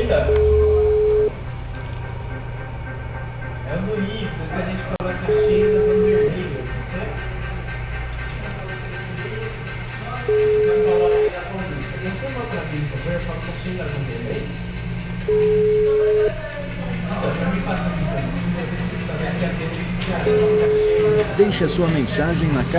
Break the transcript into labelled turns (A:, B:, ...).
A: ainda? É o do Y, se a gente coloca a agenda no vermelho, você? Vai falar aí da Paulista. Você não pra mim, por favor, coloca a agenda no vermelho? Então, pra mim passa aqui, se você precisa saber que a gente já coloca a agenda.
B: Deixe a sua mensagem na caixa.